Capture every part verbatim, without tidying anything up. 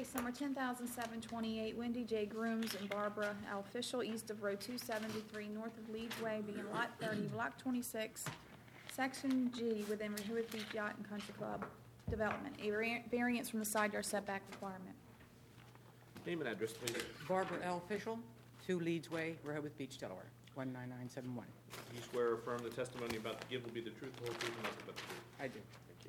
case number ten thousand seven twenty-eight, Wendy J. Grooms and Barbara L. Fischel, east of Road two seventy-three, north of Leeds Way, being Lot thirty, Block twenty-six, Section G, within Rehoboth Beach Yacht and Country Club Development, a vari- variance from the side yard setback requirement. Name and address, please. Barbara L. Fischel, two Leeds Way, Rehoboth Beach, Delaware, one nine nine seven one. Do you swear or affirm the testimony you're about to give will be the truth, the whole truth, and nothing but the truth? I do. Thank you.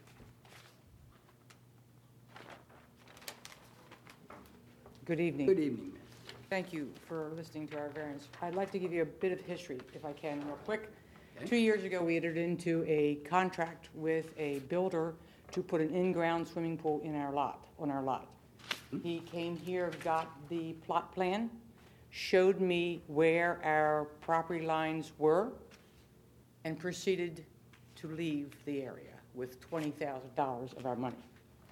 Good evening. Good evening, ma'am. Thank you for listening to our variance. I'd like to give you a bit of history, if I can, real quick. Okay. Two years ago, we entered into a contract with a builder to put an in-ground swimming pool in our lot, on our lot. He came here, got the plot plan, showed me where our property lines were, and proceeded to leave the area with twenty thousand dollars of our money.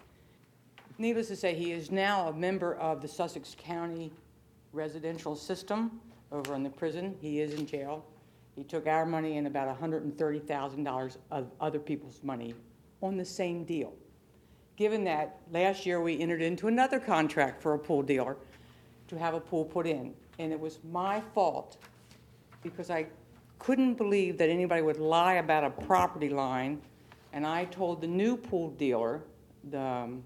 Needless to say, he is now a member of the Sussex County residential system over in the prison. He is in jail. He took our money and about one hundred thirty thousand dollars of other people's money on the same deal. Given that, last year we entered into another contract for a pool dealer to have a pool put in. And it was my fault because I couldn't believe that anybody would lie about a property line. And I told the new pool dealer, the um,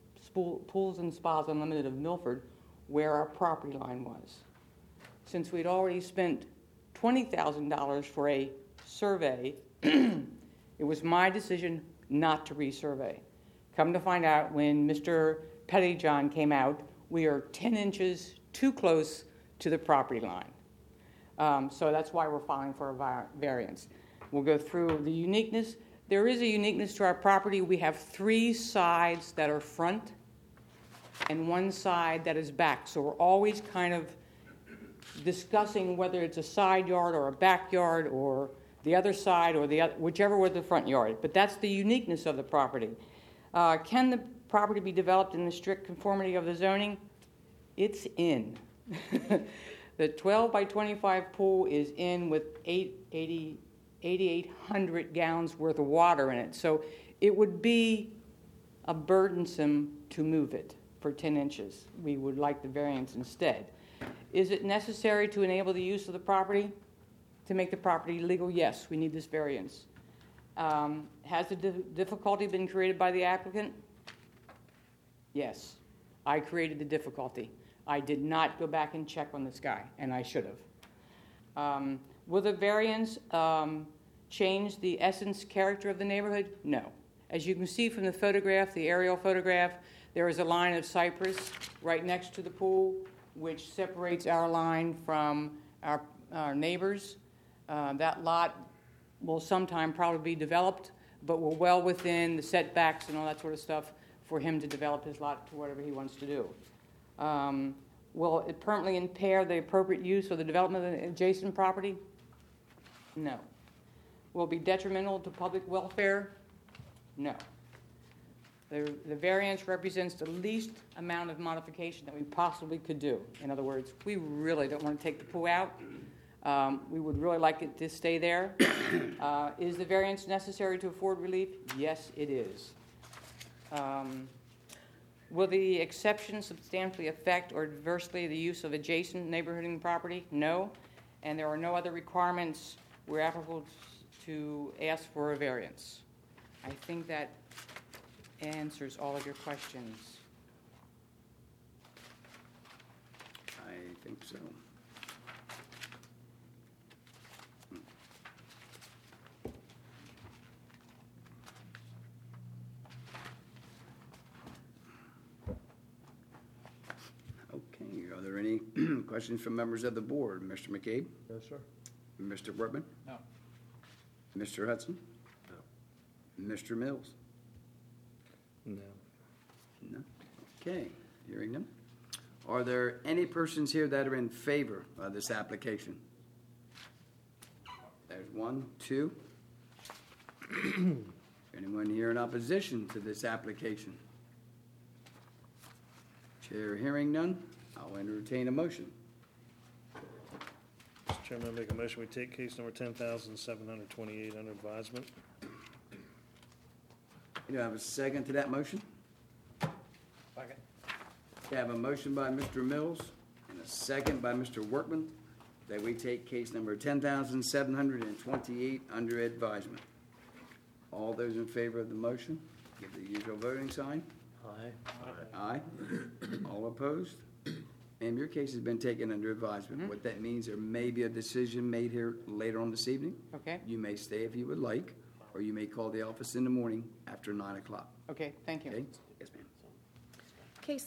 Pools and Spas Unlimited of Milford, where our property line was. Since we'd already spent twenty thousand dollars for a survey, it was my decision not to resurvey. Come to find out, when Mister Pettyjohn came out, we are ten inches too close to the property line. Um, so that's why we're filing for a vi- variance. We'll go through the uniqueness. There is a uniqueness to our property. We have three sides that are front and one side that is back. So we're always kind of discussing whether it's a side yard or a backyard or the other side or the other, whichever was the front yard. But that's the uniqueness of the property. Uh, can the property be developed in the strict conformity of the zoning? It's in. The twelve by twenty-five pool is in with eighty-eight hundred gallons worth of water in it. So it would be a burdensome to move it for ten inches. We would like the variance instead. Is it necessary to enable the use of the property to make the property legal? Yes, we need this variance. Um, has the di- difficulty been created by the applicant? Yes, I created the difficulty. I did not go back and check on this guy, and I should have. Um, will the variance um, change the essence, character of the neighborhood? No. As you can see from the photograph, the aerial photograph, there is a line of cypress right next to the pool, which separates our line from our, our neighbors. Uh, that lot will sometime probably be developed, but we're well within the setbacks and all that sort of stuff for him to develop his lot to whatever he wants to do. Um, will it permanently impair the appropriate use or the development of the adjacent property? No. Will it be detrimental to public welfare? No. The, the variance represents the least amount of modification that we possibly could do. In other words, we really don't want to take the pool out. Um, we would really like it to stay there. Uh, is the variance necessary to afford relief? Yes, it is. Um, will the exception substantially affect or adversely the use of adjacent neighborhood property? No. And there are no other requirements where applicable to ask for a variance. I think that answers all of your questions. I think so. Okay, are there any questions from members of the board? Mister McCabe? No, sir. Mister Wortman? No. Mister Hudson? No. Mister Mills? No. No. Okay, hearing none. Are there any persons here that are in favor of this application? There's one, two. Anyone here in opposition to this application? Chair hearing none, I'll entertain a motion. Mister Chairman, I make a motion we take case number ten thousand seven hundred twenty-eight under advisement. You have a second to that motion? Second. I have a motion by Mister Mills and a second by Mister Workman that we take case number ten thousand seven hundred twenty-eight under advisement. All those in favor of the motion, give the usual voting sign. Aye. Aye. All opposed? Ma'am, your case has been taken under advisement. What that means, there may be a decision made here later on this evening. Okay, You may stay if you would like, or you may call the office in the morning after nine o'clock. okay, thank you. Okay?